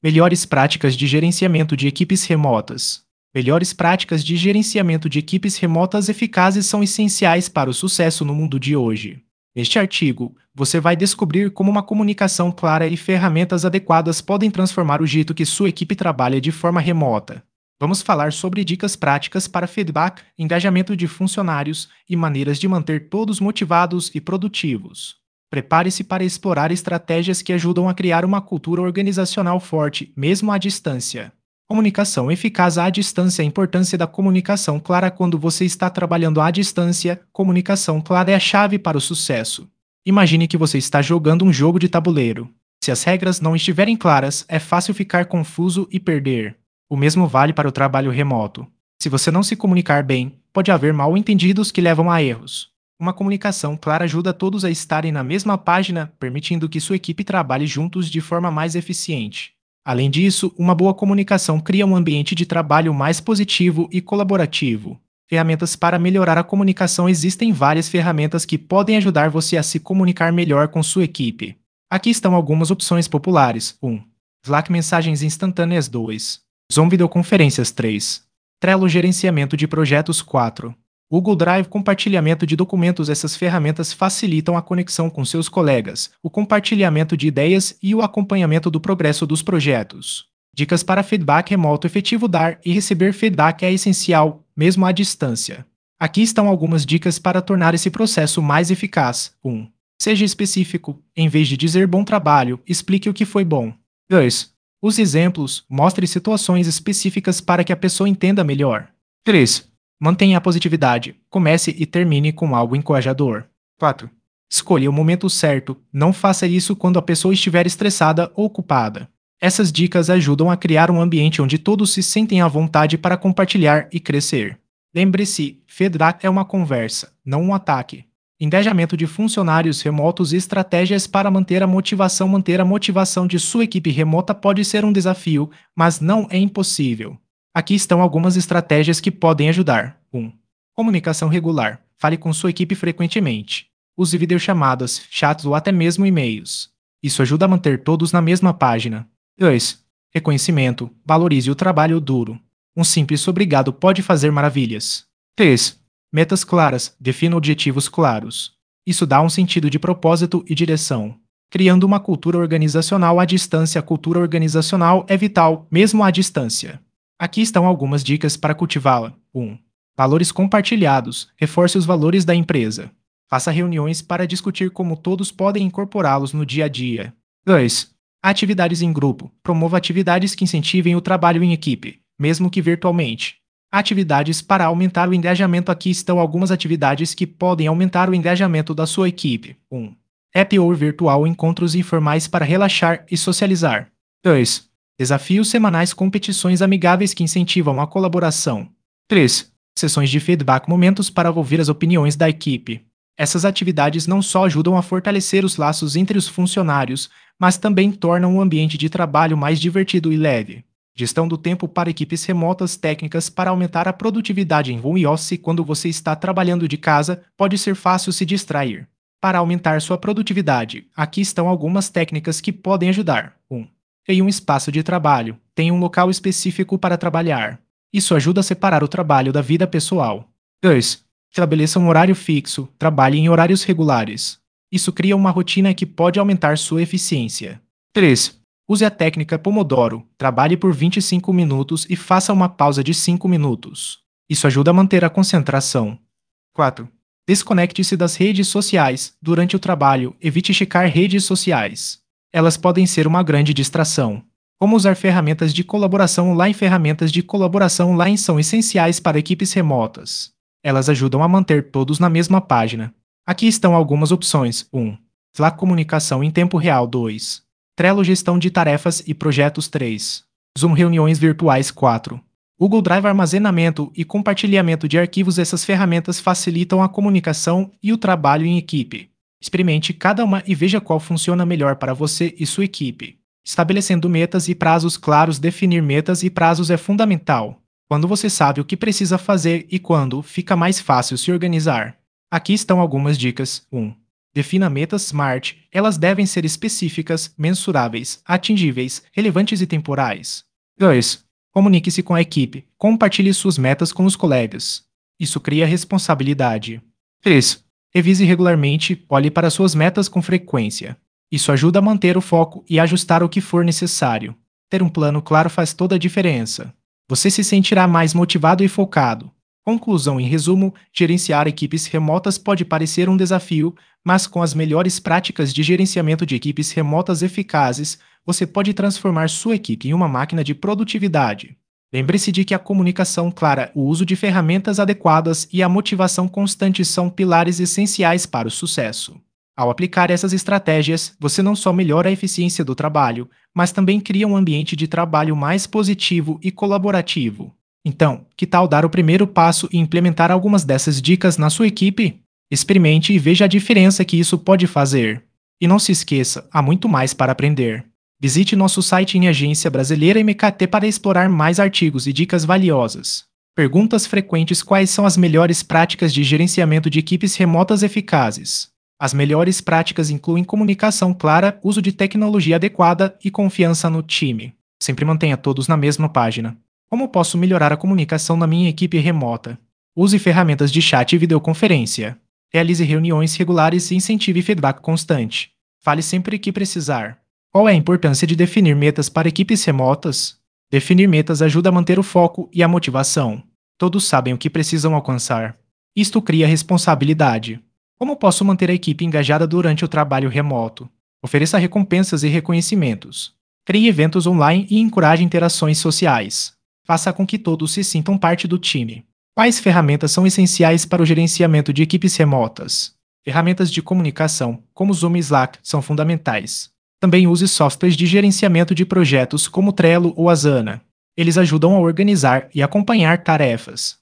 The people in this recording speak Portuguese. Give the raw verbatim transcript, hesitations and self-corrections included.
Melhores práticas de gerenciamento de equipes remotas. Melhores práticas de gerenciamento de equipes remotas eficazes são essenciais para o sucesso no mundo de hoje. Neste artigo, você vai descobrir como uma comunicação clara e ferramentas adequadas podem transformar o jeito que sua equipe trabalha de forma remota. Vamos falar sobre dicas práticas para feedback, engajamento de funcionários e maneiras de manter todos motivados e produtivos. Prepare-se para explorar estratégias que ajudam a criar uma cultura organizacional forte, mesmo à distância. Comunicação eficaz à distância. A importância da comunicação clara quando você está trabalhando à distância. Comunicação clara é a chave para o sucesso. Imagine que você está jogando um jogo de tabuleiro. Se as regras não estiverem claras, é fácil ficar confuso e perder. O mesmo vale para o trabalho remoto. Se você não se comunicar bem, pode haver mal-entendidos que levam a erros. Uma comunicação clara ajuda todos a estarem na mesma página, permitindo que sua equipe trabalhe juntos de forma mais eficiente. Além disso, uma boa comunicação cria um ambiente de trabalho mais positivo e colaborativo. Ferramentas para melhorar a comunicação. Existem várias ferramentas que podem ajudar você a se comunicar melhor com sua equipe. Aqui estão algumas opções populares. um. Slack Mensagens Instantâneas. dois. Zoom Videoconferências. três. Trello Gerenciamento de Projetos. quatro. Google Drive Compartilhamento de documentos. Essas ferramentas facilitam a conexão com seus colegas, o compartilhamento de ideias e o acompanhamento do progresso dos projetos. Dicas para feedback remoto efetivo. Dar e receber feedback é essencial, mesmo à distância. Aqui estão algumas dicas para tornar esse processo mais eficaz. um. Seja específico. Em vez de dizer bom trabalho, explique o que foi bom. dois. Use exemplos, mostre situações específicas para que a pessoa entenda melhor. três. Mantenha a positividade. Comece e termine com algo encorajador. quatro. Escolha o momento certo. Não faça isso quando a pessoa estiver estressada ou ocupada. Essas dicas ajudam a criar um ambiente onde todos se sentem à vontade para compartilhar e crescer. Lembre-se, feedback é uma conversa, não um ataque. Engajamento de funcionários remotos e estratégias para manter a motivação. Manter a motivação de sua equipe remota pode ser um desafio, mas não é impossível. Aqui estão algumas estratégias que podem ajudar. um. Comunicação regular. Fale com sua equipe frequentemente. Use videochamadas, chats ou até mesmo e-mails. Isso ajuda a manter todos na mesma página. dois. Reconhecimento. Valorize o trabalho duro. Um simples obrigado pode fazer maravilhas. três. Metas claras. Defina objetivos claros. Isso dá um sentido de propósito e direção. Criando uma cultura organizacional à distância. A cultura organizacional é vital, mesmo à distância. Aqui estão algumas dicas para cultivá-la. um. Valores compartilhados. Reforce os valores da empresa. Faça reuniões para discutir como todos podem incorporá-los no dia a dia. dois. Atividades em grupo. Promova atividades que incentivem o trabalho em equipe, mesmo que virtualmente. Atividades para aumentar o engajamento. Aqui estão algumas atividades que podem aumentar o engajamento da sua equipe. um. Happy Hour virtual. Encontros informais para relaxar e socializar. dois. Desafios semanais. Competições amigáveis que incentivam a colaboração. três. Sessões de feedback. Momentos para ouvir as opiniões da equipe. Essas atividades não só ajudam a fortalecer os laços entre os funcionários, mas também tornam o ambiente de trabalho mais divertido e leve. Gestão do tempo para equipes remotas. Técnicas para aumentar a produtividade em home office. Quando você está trabalhando de casa, pode ser fácil se distrair. Para aumentar sua produtividade, aqui estão algumas técnicas que podem ajudar. um. Tenha um espaço de trabalho. Tenha um local específico para trabalhar. Isso ajuda a separar o trabalho da vida pessoal. dois. Estabeleça um horário fixo. Trabalhe em horários regulares. Isso cria uma rotina que pode aumentar sua eficiência. três. Use a técnica Pomodoro. Trabalhe por vinte e cinco minutos e faça uma pausa de cinco minutos. Isso ajuda a manter a concentração. quatro. Desconecte-se das redes sociais. Durante o trabalho, evite checar redes sociais. Elas podem ser uma grande distração. Como usar ferramentas de colaboração online? Ferramentas de colaboração online são essenciais para equipes remotas. Elas ajudam a manter todos na mesma página. Aqui estão algumas opções. um. Slack Comunicação em Tempo Real. dois. Trello Gestão de Tarefas e Projetos. três. Zoom Reuniões Virtuais. quatro. Google Drive Armazenamento e compartilhamento de arquivos. Essas ferramentas facilitam a comunicação e o trabalho em equipe. Experimente cada uma e veja qual funciona melhor para você e sua equipe. Estabelecendo metas e prazos claros. Definir metas e prazos é fundamental. Quando você sabe o que precisa fazer e quando, fica mais fácil se organizar. Aqui estão algumas dicas. um. Defina metas SMART. Elas devem ser específicas, mensuráveis, atingíveis, relevantes e temporais. dois. Comunique-se com a equipe. Compartilhe suas metas com os colegas. Isso cria responsabilidade. três. Revise regularmente. Olhe para suas metas com frequência. Isso ajuda a manter o foco e ajustar o que for necessário. Ter um plano claro faz toda a diferença. Você se sentirá mais motivado e focado. Conclusão: em resumo, gerenciar equipes remotas pode parecer um desafio, mas com as melhores práticas de gerenciamento de equipes remotas eficazes, você pode transformar sua equipe em uma máquina de produtividade. Lembre-se de que a comunicação clara, o uso de ferramentas adequadas e a motivação constante são pilares essenciais para o sucesso. Ao aplicar essas estratégias, você não só melhora a eficiência do trabalho, mas também cria um ambiente de trabalho mais positivo e colaborativo. Então, que tal dar o primeiro passo e implementar algumas dessas dicas na sua equipe? Experimente e veja a diferença que isso pode fazer. E não se esqueça, há muito mais para aprender. Visite nosso site em Agência Brasileira M K T para explorar mais artigos e dicas valiosas. Perguntas frequentes: quais são as melhores práticas de gerenciamento de equipes remotas eficazes? As melhores práticas incluem comunicação clara, uso de tecnologia adequada e confiança no time. Sempre mantenha todos na mesma página. Como posso melhorar a comunicação na minha equipe remota? Use ferramentas de chat e videoconferência. Realize reuniões regulares e incentive feedback constante. Fale sempre que precisar. Qual é a importância de definir metas para equipes remotas? Definir metas ajuda a manter o foco e a motivação. Todos sabem o que precisam alcançar. Isto cria responsabilidade. Como posso manter a equipe engajada durante o trabalho remoto? Ofereça recompensas e reconhecimentos. Crie eventos online e encoraje interações sociais. Faça com que todos se sintam parte do time. Quais ferramentas são essenciais para o gerenciamento de equipes remotas? Ferramentas de comunicação, como Zoom e Slack, são fundamentais. Também use softwares de gerenciamento de projetos como Trello ou Asana. Eles ajudam a organizar e acompanhar tarefas.